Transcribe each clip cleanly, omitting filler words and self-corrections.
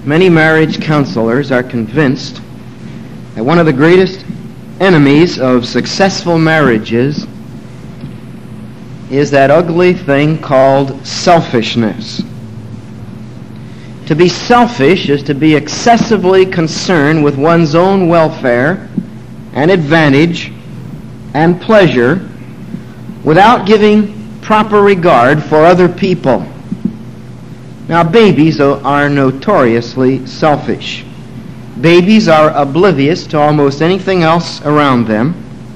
Many marriage counselors are convinced that one of the greatest enemies of successful marriages is that ugly thing called selfishness. To be selfish is to be excessively concerned with one's own welfare and advantage and pleasure without giving proper regard for other people. Now, babies are notoriously selfish. Babies are oblivious to almost anything else around them,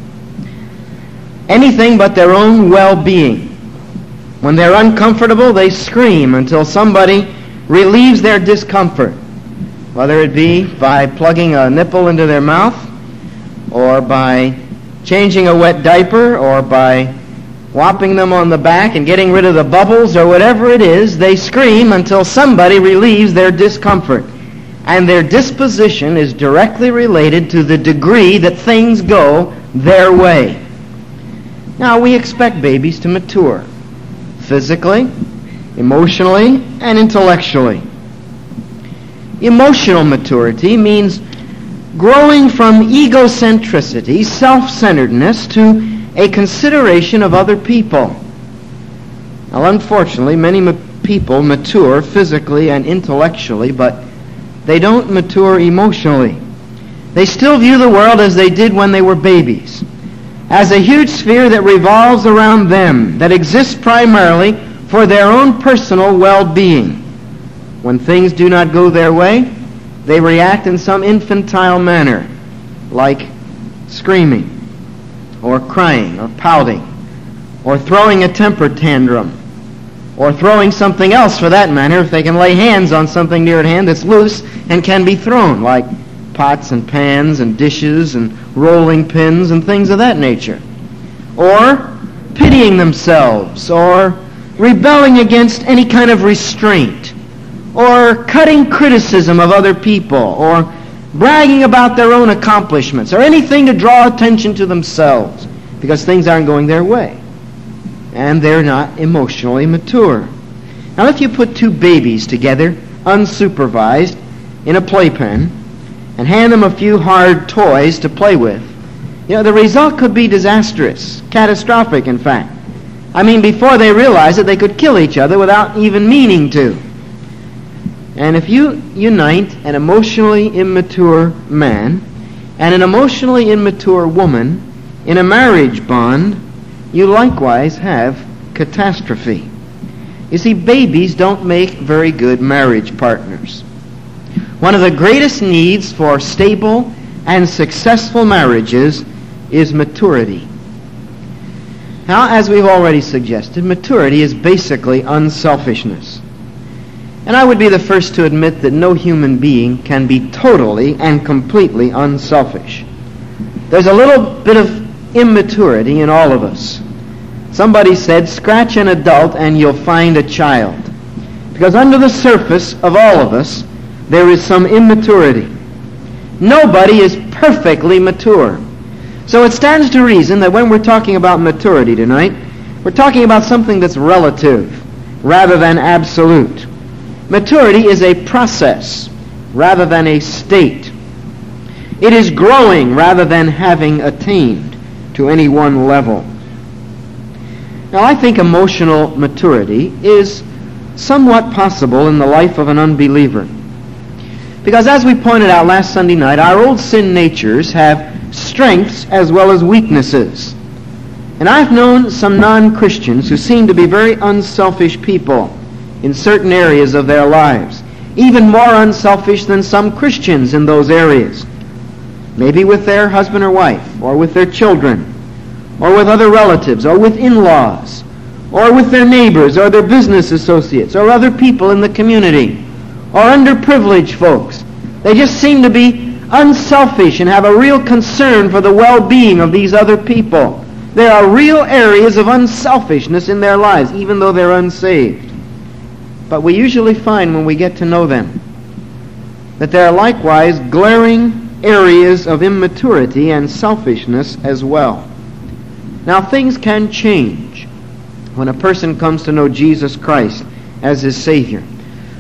anything but their own well-being. When they're uncomfortable, they scream until somebody relieves their discomfort, whether it be by plugging a nipple into their mouth, or by changing a wet diaper, or by whopping them on the back and getting rid of the bubbles, or whatever it is. They scream until somebody relieves their discomfort. And their disposition is directly related to the degree that things go their way. Now, we expect babies to mature physically, emotionally, and intellectually. Emotional maturity means growing from egocentricity, self-centeredness, to a consideration of other people. Now, unfortunately, many people mature physically and intellectually, but they don't mature emotionally. They still view the world as they did when they were babies, as a huge sphere that revolves around them, that exists primarily for their own personal well-being. When things do not go their way, they react in some infantile manner, like screaming, or crying, or pouting, or throwing a temper tantrum, or throwing something else for that matter, if they can lay hands on something near at hand that's loose and can be thrown, like pots and pans and dishes and rolling pins and things of that nature. Or pitying themselves, or rebelling against any kind of restraint, or cutting criticism of other people, or bragging about their own accomplishments, or anything to draw attention to themselves because things aren't going their way. And they're not emotionally mature. Now, if you put two babies together, unsupervised, in a playpen, and hand them a few hard toys to play with, the result could be disastrous, catastrophic, in fact. I mean, before they realize it, they could kill each other without even meaning to. And if you unite an emotionally immature man and an emotionally immature woman in a marriage bond, you likewise have catastrophe. You see, babies don't make very good marriage partners. One of the greatest needs for stable and successful marriages is maturity. Now, as we've already suggested, maturity is basically unselfishness. And I would be the first to admit that no human being can be totally and completely unselfish. There's a little bit of immaturity in all of us. Somebody said, scratch an adult and you'll find a child. Because under the surface of all of us, there is some immaturity. Nobody is perfectly mature. So it stands to reason that when we're talking about maturity tonight, we're talking about something that's relative rather than absolute. Maturity is a process rather than a state. It is growing rather than having attained to any one level. Now, I think emotional maturity is somewhat possible in the life of an unbeliever. Because as we pointed out last Sunday night, our old sin natures have strengths as well as weaknesses. And I've known some non-Christians who seem to be very unselfish people in certain areas of their lives, even more unselfish than some Christians in those areas. Maybe with their husband or wife, or with their children, or with other relatives, or with in-laws, or with their neighbors, or their business associates, or other people in the community, or underprivileged folks. They just seem to be unselfish and have a real concern for the well-being of these other people. There are real areas of unselfishness in their lives, even though they're unsaved. But we usually find when we get to know them that there are likewise glaring areas of immaturity and selfishness as well. Now, things can change when a person comes to know Jesus Christ as his Savior.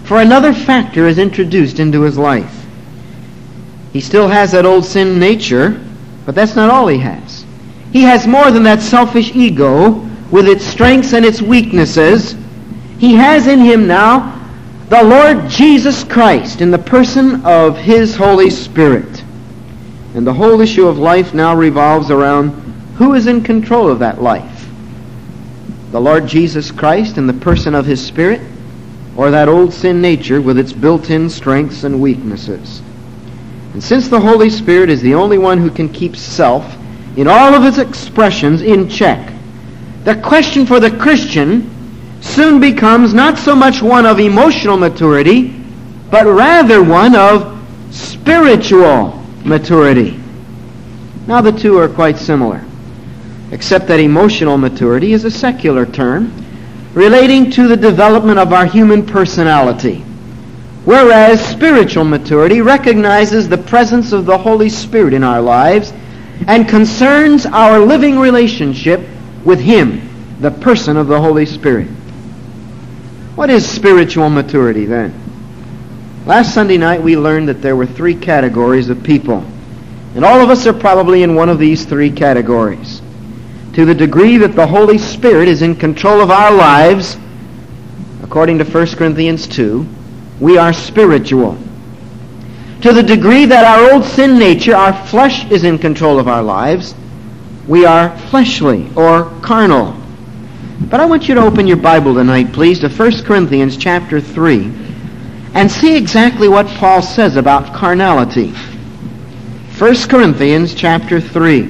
For another factor is introduced into his life. He still has that old sin nature, but that's not all he has. He has more than that selfish ego with its strengths and its weaknesses. He has in him now the Lord Jesus Christ in the person of his Holy Spirit. And the whole issue of life now revolves around who is in control of that life. The Lord Jesus Christ in the person of his Spirit, or that old sin nature with its built-in strengths and weaknesses. And since the Holy Spirit is the only one who can keep self in all of its expressions in check, the question for the Christian soon becomes not so much one of emotional maturity, but rather one of spiritual maturity. Now the two are quite similar, except that emotional maturity is a secular term relating to the development of our human personality, whereas spiritual maturity recognizes the presence of the Holy Spirit in our lives and concerns our living relationship with Him, the person of the Holy Spirit. What is spiritual maturity then? Last Sunday night we learned that there were three categories of people, and all of us are probably in one of these three categories. To the degree that the Holy Spirit is in control of our lives, according to 1 Corinthians 2, we are spiritual. To the degree that our old sin nature, our flesh, is in control of our lives, we are fleshly or carnal. But I want you to open your Bible tonight, please, to 1 Corinthians chapter 3 and see exactly what Paul says about carnality. 1 Corinthians chapter 3.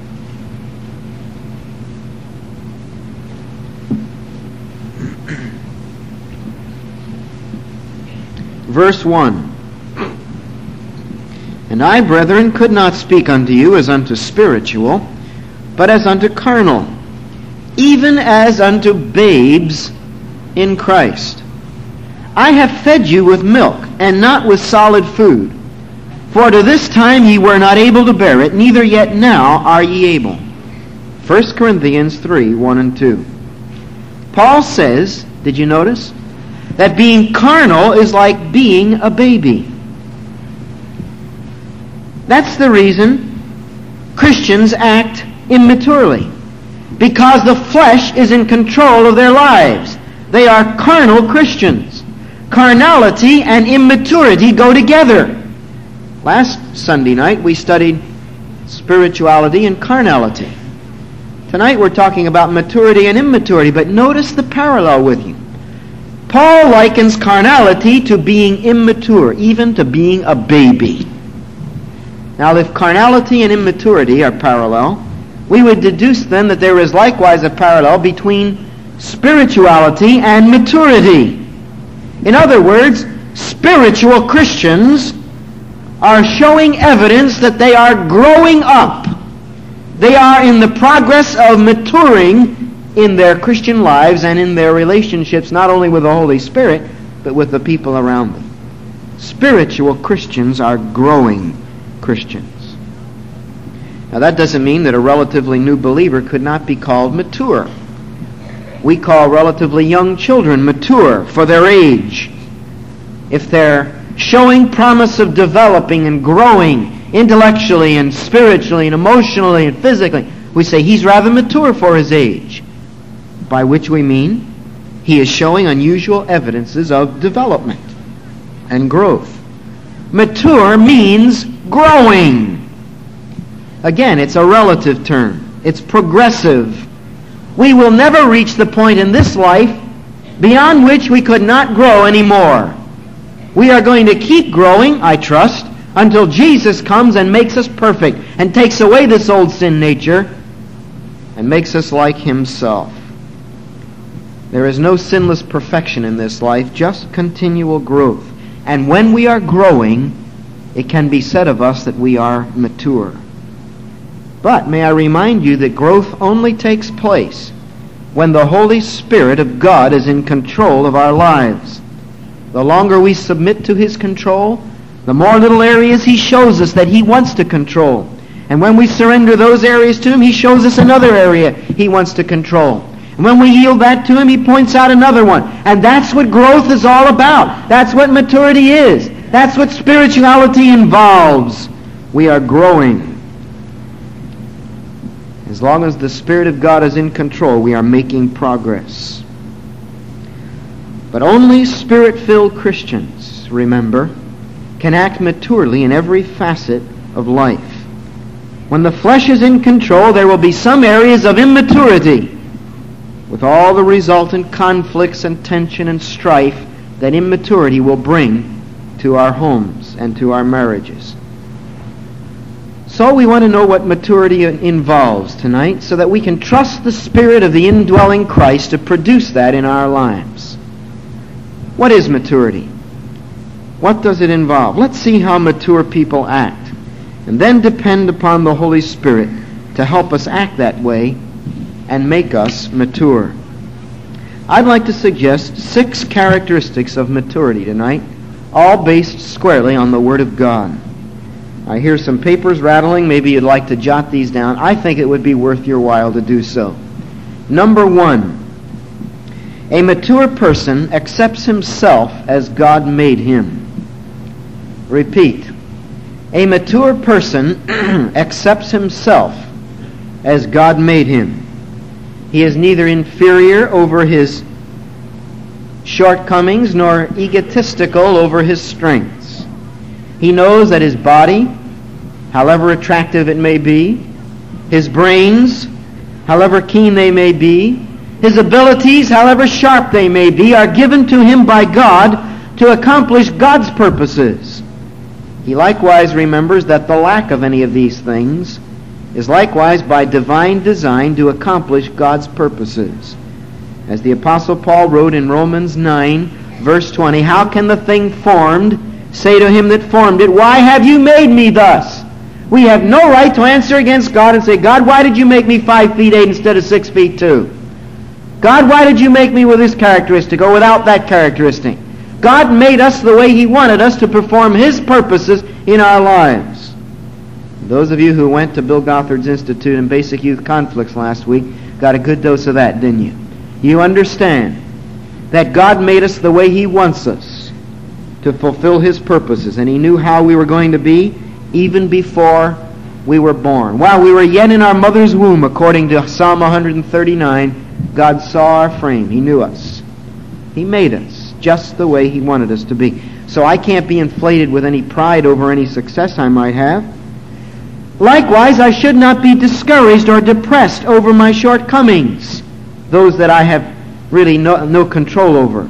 Verse 1. And I, brethren, could not speak unto you as unto spiritual, but as unto carnal, even as unto babes in Christ. I have fed you with milk, and not with solid food. For to this time ye were not able to bear it, neither yet now are ye able. 1 Corinthians 3, 1 and 2. Paul says, did you notice, that being carnal is like being a baby. That's the reason Christians act immaturely. Because the flesh is in control of their lives. They are carnal Christians. Carnality and immaturity go together. Last Sunday night we studied spirituality and carnality. Tonight we're talking about maturity and immaturity, but notice the parallel with you. Paul likens carnality to being immature, even to being a baby. Now, if carnality and immaturity are parallel, we would deduce then that there is likewise a parallel between spirituality and maturity. In other words, spiritual Christians are showing evidence that they are growing up. They are in the progress of maturing in their Christian lives and in their relationships, not only with the Holy Spirit, but with the people around them. Spiritual Christians are growing Christians. Now that doesn't mean that a relatively new believer could not be called mature. We call relatively young children mature for their age. If they're showing promise of developing and growing intellectually and spiritually and emotionally and physically, we say he's rather mature for his age. By which we mean he is showing unusual evidences of development and growth. Mature means growing. Again, it's a relative term. It's progressive. We will never reach the point in this life beyond which we could not grow anymore. We are going to keep growing, I trust, until Jesus comes and makes us perfect and takes away this old sin nature and makes us like Himself. There is no sinless perfection in this life, just continual growth. And when we are growing, it can be said of us that we are mature. But may I remind you that growth only takes place when the Holy Spirit of God is in control of our lives. The longer we submit to His control, the more little areas He shows us that He wants to control. And when we surrender those areas to Him, He shows us another area He wants to control. And when we yield that to Him, He points out another one. And that's what growth is all about. That's what maturity is. That's what spirituality involves. We are growing. As long as the Spirit of God is in control, we are making progress. But only Spirit-filled Christians, remember, can act maturely in every facet of life. When the flesh is in control, there will be some areas of immaturity, with all the resultant conflicts and tension and strife that immaturity will bring to our homes and to our marriages. So we want to know what maturity involves tonight so that we can trust the Spirit of the indwelling Christ to produce that in our lives. What is maturity? What does it involve? Let's see how mature people act, and then depend upon the Holy Spirit to help us act that way and make us mature. I'd like to suggest 6 characteristics of maturity tonight, all based squarely on the Word of God. I hear some papers rattling. Maybe you'd like to jot these down. I think it would be worth your while to do so. Number 1, a mature person accepts himself as God made him. Repeat. A mature person accepts himself as God made him. He is neither inferior over his shortcomings nor egotistical over his strengths. He knows that his body, however attractive it may be, his brains, however keen they may be, his abilities, however sharp they may be, are given to him by God to accomplish God's purposes. He likewise remembers that the lack of any of these things is likewise by divine design to accomplish God's purposes. As the Apostle Paul wrote in Romans 9, verse 20, "How can the thing formed say to him that formed it, 'Why have you made me thus?'" We have no right to answer against God and say, "God, why did you make me 5 feet 8 instead of 6 feet 2? God, why did you make me with this characteristic or without that characteristic?" God made us the way He wanted us to perform His purposes in our lives. Those of you who went to Bill Gothard's Institute and Basic Youth Conflicts last week got a good dose of that, didn't you? You understand that God made us the way He wants us to fulfill His purposes, and He knew how we were going to be even before we were born. While we were yet in our mother's womb, according to Psalm 139, God saw our frame. He knew us. He made us just the way He wanted us to be. So I can't be inflated with any pride over any success I might have. Likewise, I should not be discouraged or depressed over my shortcomings, those that I have really no control over.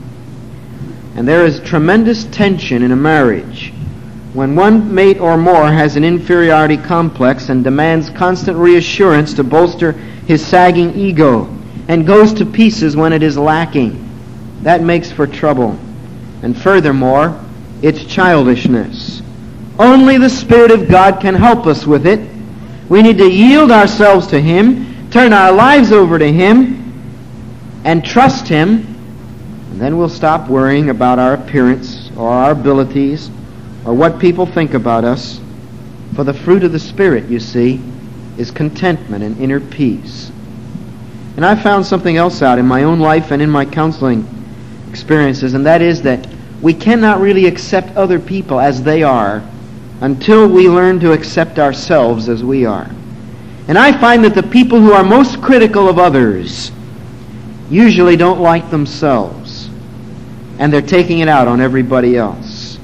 And there is tremendous tension in a marriage when one mate or more has an inferiority complex and demands constant reassurance to bolster his sagging ego and goes to pieces when it is lacking. That makes for trouble. And furthermore, it's childishness. Only the Spirit of God can help us with it. We need to yield ourselves to Him, turn our lives over to Him, and trust Him, and then we'll stop worrying about our appearance or our abilities or what people think about us. For the fruit of the Spirit, you see, is contentment and inner peace. And I found something else out in my own life and in my counseling experiences, and that is that we cannot really accept other people as they are until we learn to accept ourselves as we are. And I find that the people who are most critical of others usually don't like themselves, and they're taking it out on everybody else.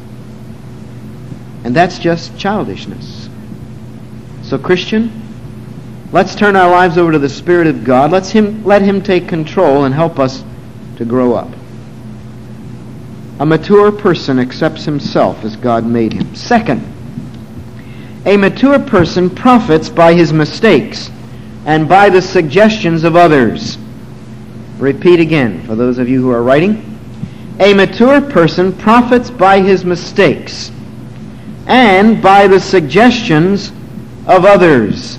And that's just childishness. So, Christian, let's turn our lives over to the Spirit of God. Let Him take control and help us to grow up. A mature person accepts himself as God made him. Second, a mature person profits by his mistakes and by the suggestions of others. Repeat again for those of you who are writing. A mature person profits by his mistakes and by the suggestions of others.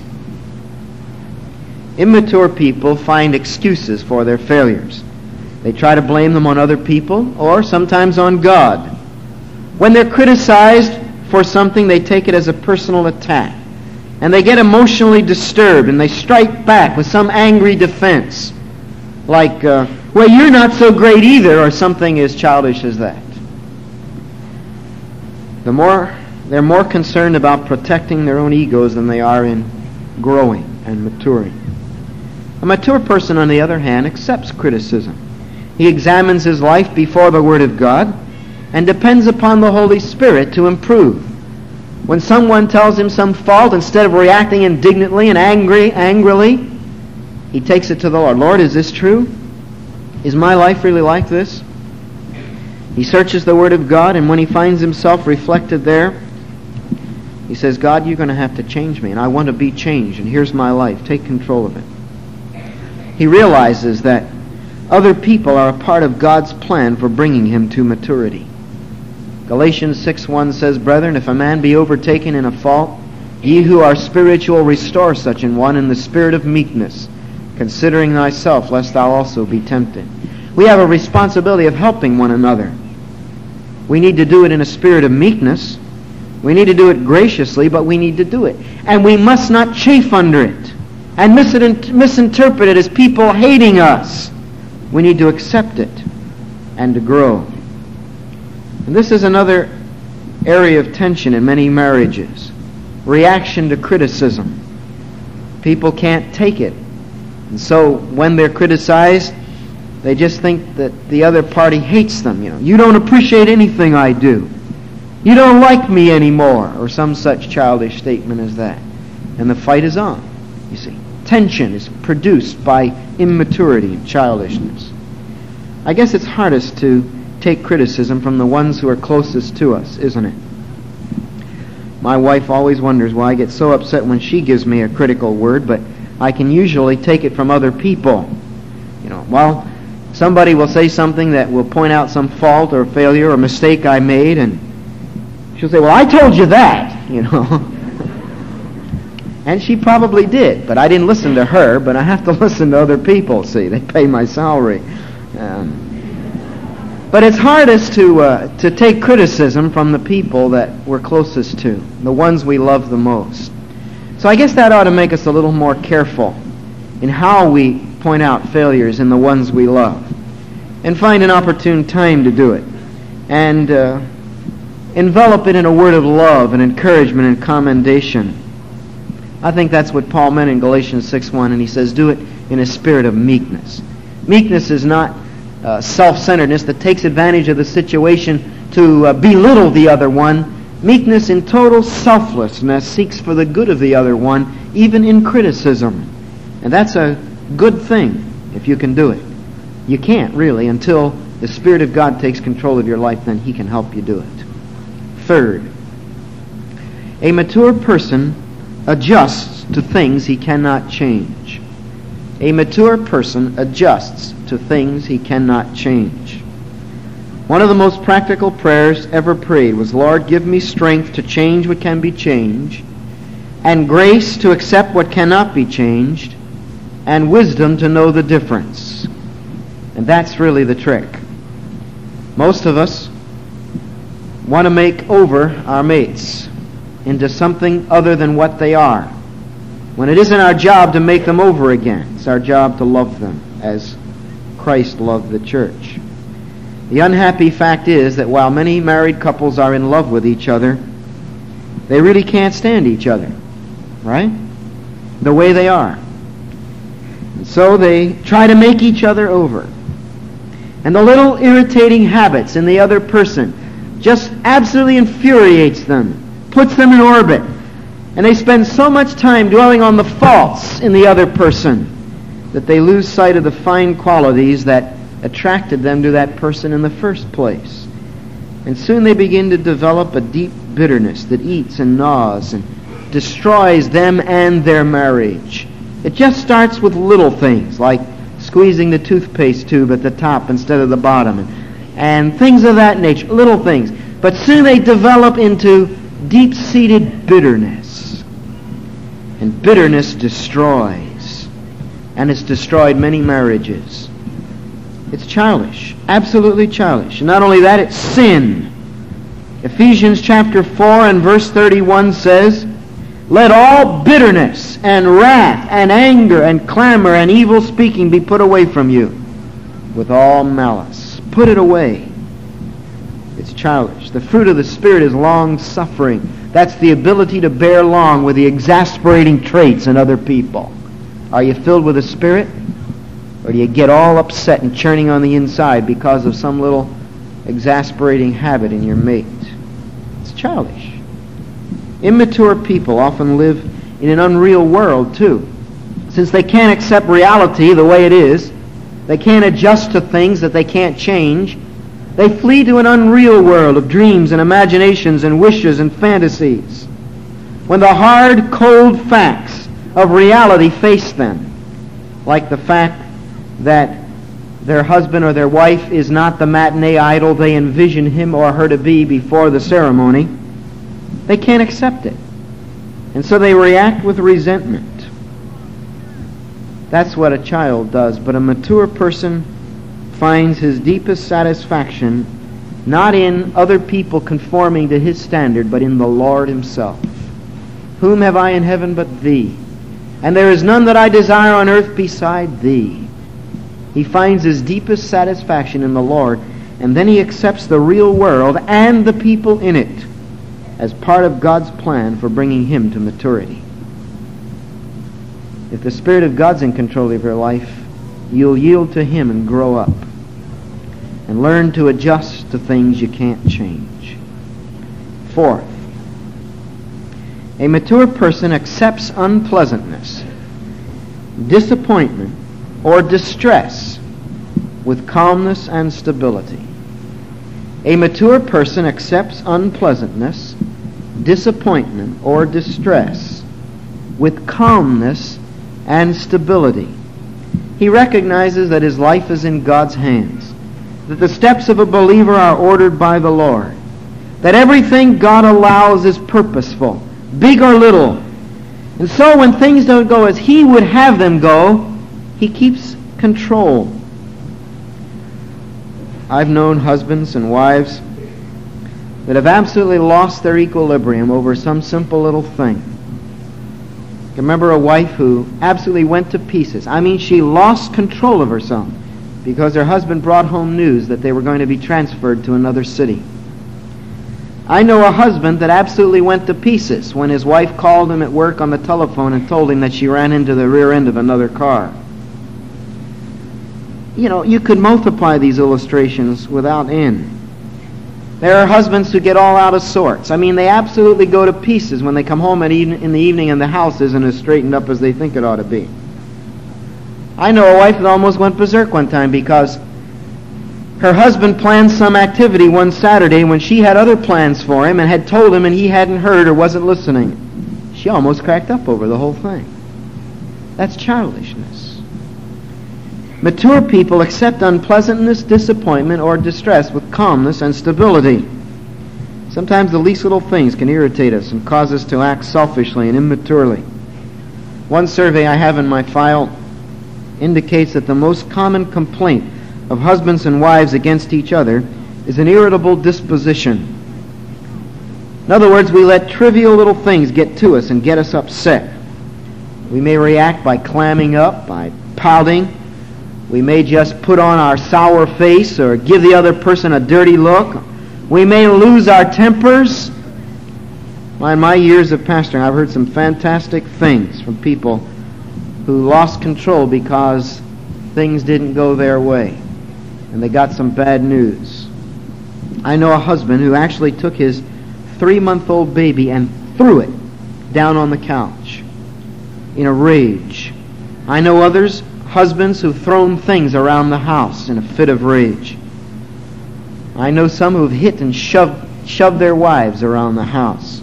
Immature people find excuses for their failures. They try to blame them on other people or sometimes on God. When they're criticized for something, they take it as a personal attack. And they get emotionally disturbed and they strike back with some angry defense. like, well, you're not so great either, or something as childish as that. They're more concerned about protecting their own egos than they are in growing and maturing. A mature person, on the other hand, accepts criticism. He examines his life before the Word of God and depends upon the Holy Spirit to improve. When someone tells him some fault, instead of reacting indignantly and angrily, he takes it to the Lord. Lord, is this true? Is my life really like this? He searches the Word of God, and when he finds himself reflected there, he says, God, you're going to have to change me, and I want to be changed, and here's my life. Take control of it. He realizes that other people are a part of God's plan for bringing him to maturity. Galatians 6:1 says, Brethren, if a man be overtaken in a fault, ye who are spiritual restore such an one in the spirit of meekness, considering thyself, lest thou also be tempted. We have a responsibility of helping one another. We need to do it in a spirit of meekness. We need to do it graciously, but we need to do it. And we must not chafe under it and misinterpret it as people hating us. We need to accept it and to grow. And this is another area of tension in many marriages. Reaction to criticism. People can't take it. And so when they're criticized, they just think that the other party hates them. You don't appreciate anything I do. You don't like me anymore, or some such childish statement as that. And the fight is on, you see. Tension is produced by immaturity and childishness. I guess it's hardest to take criticism from the ones who are closest to us, isn't it? My wife always wonders why I get so upset when she gives me a critical word, but I can usually take it from other people. Well, somebody will say something that will point out some fault or failure or mistake I made, and she'll say, well, I told you that, And she probably did, but I didn't listen to her, but I have to listen to other people, see. They pay my salary. But it's hardest to take criticism from the people that we're closest to, the ones we love the most. So I guess that ought to make us a little more careful in how we point out failures in the ones we love, and find an opportune time to do it, and envelop it in a word of love and encouragement and commendation. I think that's what Paul meant in Galatians 6:1, and he says, do it in a spirit of meekness. Meekness is not self-centeredness that takes advantage of the situation to belittle the other one. Meekness in total selflessness seeks for the good of the other one, even in criticism. And that's a good thing if you can do it. You can't really until the Spirit of God takes control of your life, then He can help you do it. Third, a mature person adjusts to things he cannot change. A mature person adjusts to things he cannot change. One of the most practical prayers ever prayed was, Lord, give me strength to change what can be changed, and grace to accept what cannot be changed, and wisdom to know the difference. And that's really the trick. Most of us want to make over our mates into something other than what they are, when it isn't our job to make them over again. It's our job to love them as Christ loved the church. The unhappy fact is that while many married couples are in love with each other, they really can't stand each other, right? The way they are. And so they try to make each other over. And the little irritating habits in the other person just absolutely infuriates them, puts them in orbit. And they spend so much time dwelling on the faults in the other person that they lose sight of the fine qualities that attracted them to that person in the first place. And soon they begin to develop a deep bitterness that eats and gnaws and destroys them and their marriage. It just starts with little things like squeezing the toothpaste tube at the top instead of the bottom, and things of that nature, little things. But soon they develop into deep-seated bitterness. And bitterness destroys. And it's destroyed many marriages. It's childish. Absolutely childish. And not only that, it's sin. Ephesians chapter 4 and verse 31 says, let all bitterness and wrath and anger and clamor and evil speaking be put away from you. with all malice. Put it away. It's childish. The fruit of the Spirit is long-suffering. That's the ability to bear long with the exasperating traits in other people. Are you filled with the Spirit? Or do you get all upset and churning on the inside because of some little exasperating habit in your mate? It's childish. Immature people often live in an unreal world, too. Since they can't accept reality the way it is, they can't adjust to things that they can't change, they flee to an unreal world of dreams and imaginations and wishes and fantasies. When the hard, cold facts of reality face them, like the fact that their husband or their wife is not the matinee idol they envision him or her to be before the ceremony, they can't accept it. And so they react with resentment. That's what a child does. But a mature person finds his deepest satisfaction not in other people conforming to his standard, but in the Lord himself. Whom have I in heaven but thee? And there is none that I desire on earth beside thee. He finds his deepest satisfaction in the Lord, and then he accepts the real world and the people in it as part of God's plan for bringing him to maturity. If the Spirit of God's in control of your life, you'll yield to him and grow up and learn to adjust to things you can't change. Fourth, a mature person accepts unpleasantness, disappointment, or distress with calmness and stability. A mature person accepts unpleasantness, disappointment, or distress with calmness and stability. He recognizes that his life is in God's hands, that the steps of a believer are ordered by the Lord, that everything God allows is purposeful, big or little. And so when things don't go as he would have them go, he keeps control. I've known husbands and wives that have absolutely lost their equilibrium over some simple little thing. I remember a wife who absolutely went to pieces. I mean, she lost control of herself because her husband brought home news that they were going to be transferred to another city. I know a husband that absolutely went to pieces when his wife called him at work on the telephone and told him that she ran into the rear end of another car. You know, you could multiply these illustrations without end. There are husbands who get all out of sorts. I mean, they absolutely go to pieces when they come home in the evening and the house isn't as straightened up as they think it ought to be. I know a wife that almost went berserk one time because her husband planned some activity one Saturday when she had other plans for him and had told him and he hadn't heard or wasn't listening. She almost cracked up over the whole thing. That's childishness. Mature people accept unpleasantness, disappointment, or distress with calmness and stability. Sometimes the least little things can irritate us and cause us to act selfishly and immaturely. One survey I have in my file indicates that the most common complaint of husbands and wives against each other is an irritable disposition. In other words, we let trivial little things get to us and get us upset. We may react by clamming up, by pouting. We may just put on our sour face or give the other person a dirty look. We may lose our tempers. In my years of pastoring, I've heard some fantastic things from people who lost control because things didn't go their way and they got some bad news. I know a husband who actually took his 3-month-old baby and threw it down on the couch in a rage. I know others, husbands who've thrown things around the house in a fit of rage. I know some who've hit and shoved their wives around the house.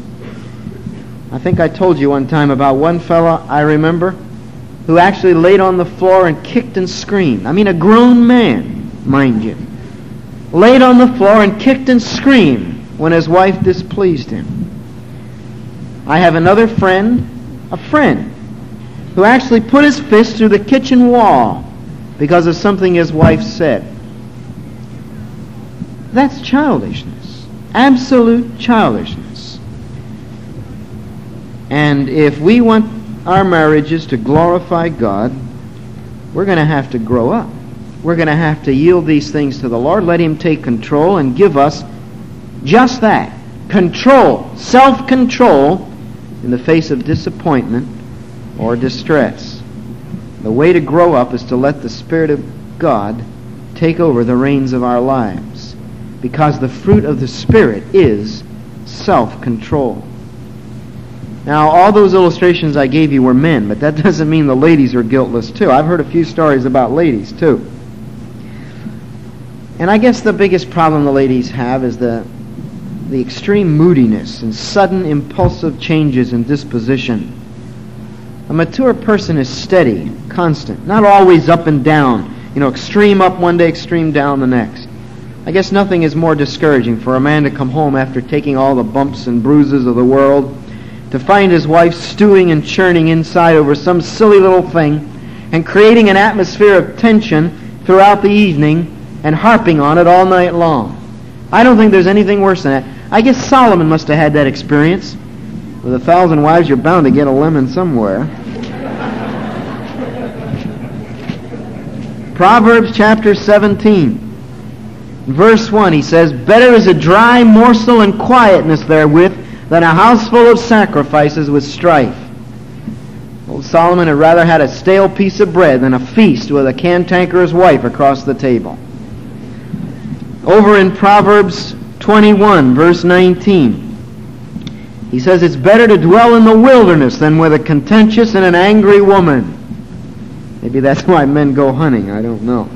I think I told you one time about one fella I remember who actually laid on the floor and kicked and screamed. I mean, a grown man, mind you, laid on the floor and kicked and screamed when his wife displeased him. I have another friend, a friend, who actually put his fist through the kitchen wall because of something his wife said. That's childishness. Absolute childishness. And if we want our marriages to glorify God, we're going to have to grow up. we're going to have to yield these things to the Lord, let Him take control and give us just that. Control, self-control in the face of disappointment or distress. The way to grow up is to let the Spirit of God take over the reins of our lives, because the fruit of the Spirit is self-control. Now, all those illustrations I gave you were men, but that doesn't mean the ladies are guiltless too. I've heard a few stories about ladies too. And I guess the biggest problem the ladies have is the extreme moodiness and sudden impulsive changes in disposition. A mature person is steady, constant, not always up and down, extreme up one day, extreme down the next. I guess nothing is more discouraging for a man to come home after taking all the bumps and bruises of the world, to find his wife stewing and churning inside over some silly little thing and creating an atmosphere of tension throughout the evening and harping on it all night long. I don't think there's anything worse than that. I guess Solomon must have had that experience. With 1,000 wives, you're bound to get a lemon somewhere. Proverbs chapter 17, verse 1, he says, "Better is a dry morsel and quietness therewith than a house full of sacrifices with strife." Old Solomon had rather had a stale piece of bread than a feast with a cantankerous wife across the table. Over in Proverbs 21, verse 19, he says, "It's better to dwell in the wilderness than with a contentious and an angry woman." Maybe that's why men go hunting, I don't know.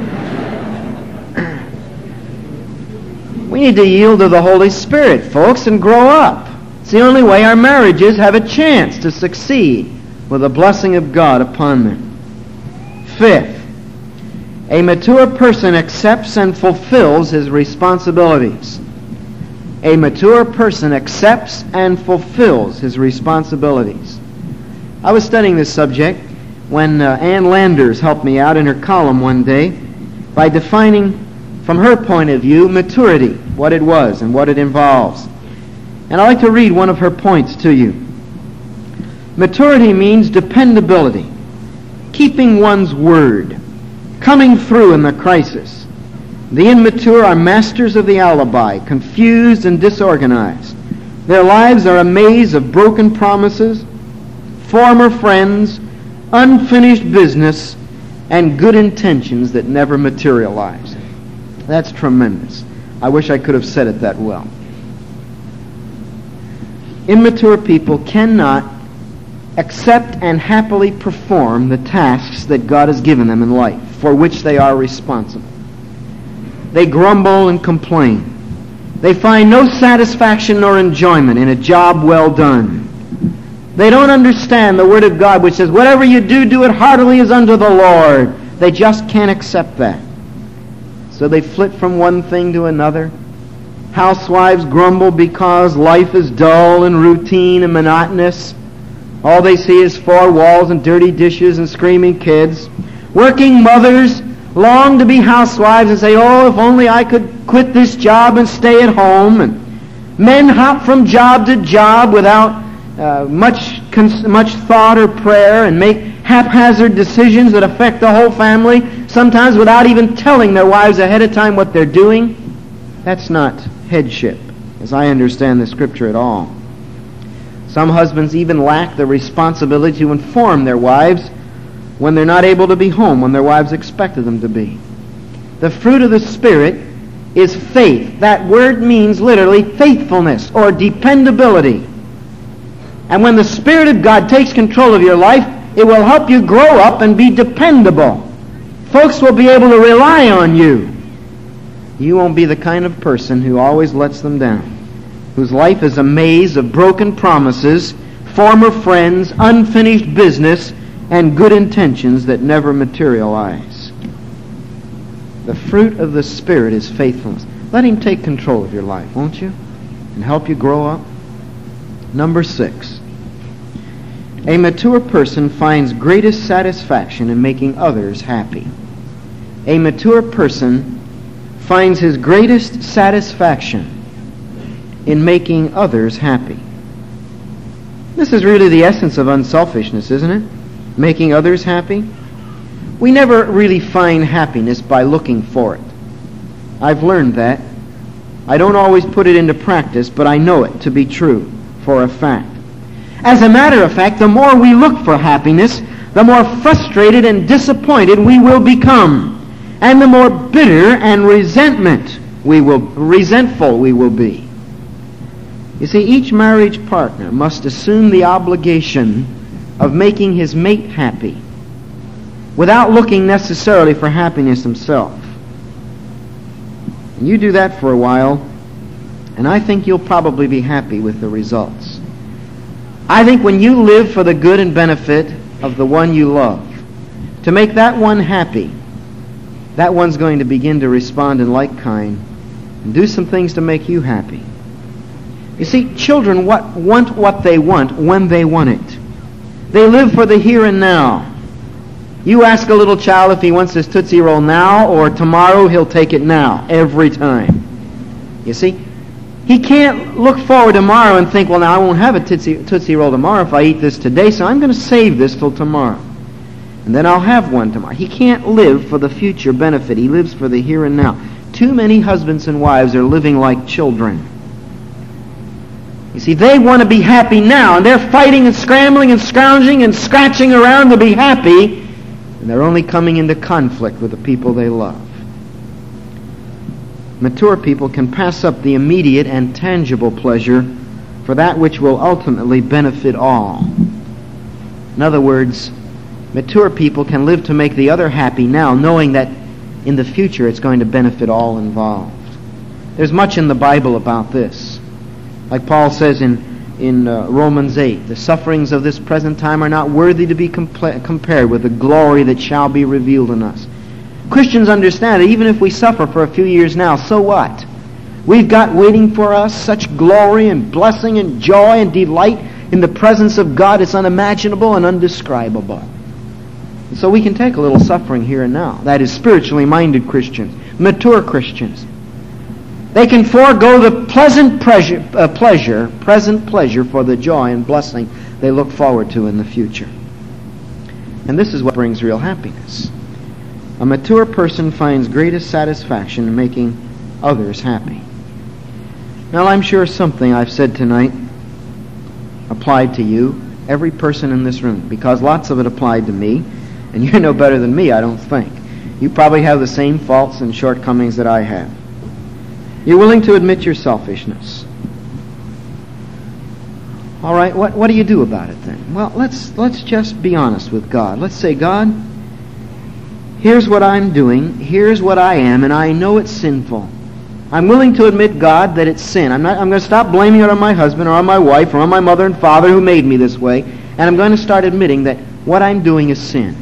We need to yield to the Holy Spirit, folks, and grow up. It's the only way our marriages have a chance to succeed with the blessing of God upon them. Fifth, a mature person accepts and fulfills his responsibilities. A mature person accepts and fulfills his responsibilities. I was studying this subject when Ann Landers helped me out in her column one day by defining, from her point of view, maturity, what it was and what it involves. And I'd like to read one of her points to you. Maturity means dependability, keeping one's word, coming through in the crisis. The immature are masters of the alibi, confused and disorganized. Their lives are a maze of broken promises, former friends, unfinished business, and good intentions that never materialize. That's tremendous. I wish I could have said it that well. Immature people cannot accept and happily perform the tasks that God has given them in life, for which they are responsible. They grumble and complain. They find no satisfaction nor enjoyment in a job well done. They don't understand the Word of God, which says, whatever you do, do it heartily as unto the Lord. They just can't accept that. So they flit from one thing to another. Housewives grumble because life is dull and routine and monotonous. All they see is four walls and dirty dishes and screaming kids. Working mothers long to be housewives and say, oh, if only I could quit this job and stay at home. And men hop from job to job without much thought or prayer, and make haphazard decisions that affect the whole family, sometimes without even telling their wives ahead of time what they're doing. That's not headship, as I understand the Scripture at all. Some husbands even lack the responsibility to inform their wives when they're not able to be home, when their wives expected them to be. The fruit of the Spirit is faith. That word means literally faithfulness or dependability. And when the Spirit of God takes control of your life, it will help you grow up and be dependable. Folks will be able to rely on you. You won't be the kind of person who always lets them down, whose life is a maze of broken promises, former friends, unfinished business, and good intentions that never materialize. The fruit of the Spirit is faithfulness. Let Him take control of your life, won't you? And help you grow up. Number 6. A mature person finds greatest satisfaction in making others happy. A mature person finds his greatest satisfaction in making others happy. This is really the essence of unselfishness, isn't it? Making others happy. We never really find happiness by looking for it. I've learned that. I don't always put it into practice, but I know it to be true for a fact. As a matter of fact, the more we look for happiness, the more frustrated and disappointed we will become, and the more bitter and resentful we will be. You see, each marriage partner must assume the obligation of making his mate happy without looking necessarily for happiness himself. And you do that for a while, and I think you'll probably be happy with the results. I think when you live for the good and benefit of the one you love, to make that one happy, that one's going to begin to respond in like kind and do some things to make you happy. You see, children want what they want when they want it. They live for the here and now. You ask a little child if he wants his Tootsie Roll now or tomorrow, he'll take it now, every time. You see, he can't look forward tomorrow and think, well, now I won't have a Tootsie Roll tomorrow if I eat this today, so I'm going to save this till tomorrow. And then I'll have one tomorrow. He can't live for the future benefit. He lives for the here and now. Too many husbands and wives are living like children. You see, they want to be happy now, and they're fighting and scrambling and scrounging and scratching around to be happy, and they're only coming into conflict with the people they love. Mature people can pass up the immediate and tangible pleasure for that which will ultimately benefit all. In other words, mature people can live to make the other happy now, knowing that in the future it's going to benefit all involved. There's much in the Bible about this. Like Paul says in Romans 8, the sufferings of this present time are not worthy to be compared with the glory that shall be revealed in us. Christians understand that even if we suffer for a few years now, so what? We've got waiting for us such glory and blessing and joy and delight in the presence of God. It's unimaginable and undescribable. And so we can take a little suffering here and now. That is spiritually minded Christians, mature Christians. They can forego the present pleasure for the joy and blessing they look forward to in the future. And this is what brings real happiness. A mature person finds greatest satisfaction in making others happy. Now, I'm sure something I've said tonight applied to you, every person in this room, because lots of it applied to me, and you're no better than me, I don't think. You probably have the same faults and shortcomings that I have. You're willing to admit your selfishness. All right, what do you do about it then? Well, let's just be honest with God. Let's say, God, here's what I'm doing, here's what I am, and I know it's sinful. I'm willing to admit, God, that it's sin. I'm going to stop blaming it on my husband or on my wife or on my mother and father who made me this way, and I'm going to start admitting that what I'm doing is sin.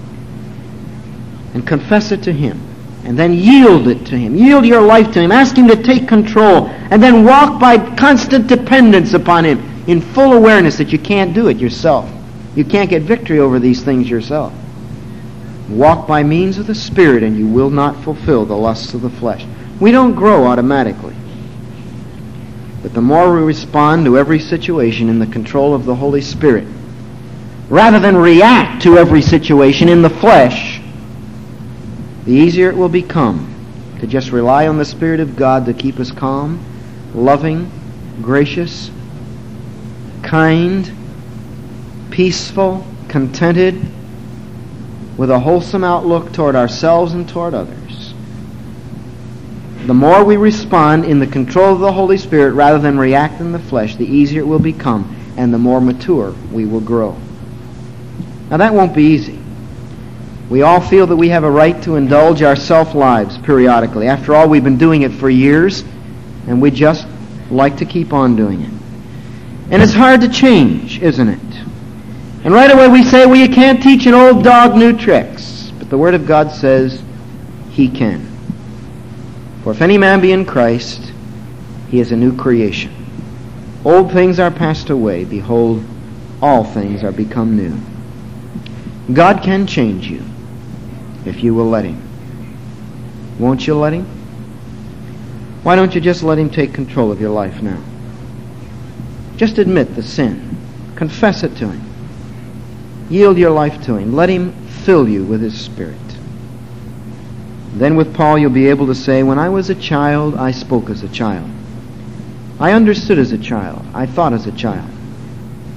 And confess it to Him. And then yield it to Him. Yield your life to Him. Ask Him to take control. And then walk by constant dependence upon Him in full awareness that you can't do it yourself. You can't get victory over these things yourself. Walk by means of the Spirit and you will not fulfill the lusts of the flesh. We don't grow automatically. But the more we respond to every situation in the control of the Holy Spirit, rather than react to every situation in the flesh, the easier it will become to just rely on the Spirit of God to keep us calm, loving, gracious, kind, peaceful, contented, with a wholesome outlook toward ourselves and toward others. The more we respond in the control of the Holy Spirit rather than react in the flesh, the easier it will become and the more mature we will grow. Now that won't be easy. We all feel that we have a right to indulge our self-lives periodically. After all, we've been doing it for years, and we just like to keep on doing it. And it's hard to change, isn't it? And right away we say, well, you can't teach an old dog new tricks. But the Word of God says He can. For if any man be in Christ, he is a new creation. Old things are passed away. Behold, all things are become new. God can change you if you will let Him. Won't you let Him? Why don't you just let Him take control of your life now? Just admit the sin. Confess it to Him. Yield your life to Him. Let Him fill you with His Spirit. Then with Paul you'll be able to say, when I was a child, I spoke as a child. I understood as a child. I thought as a child.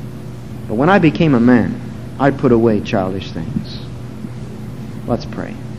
But when I became a man, I put away childish things. Let's pray.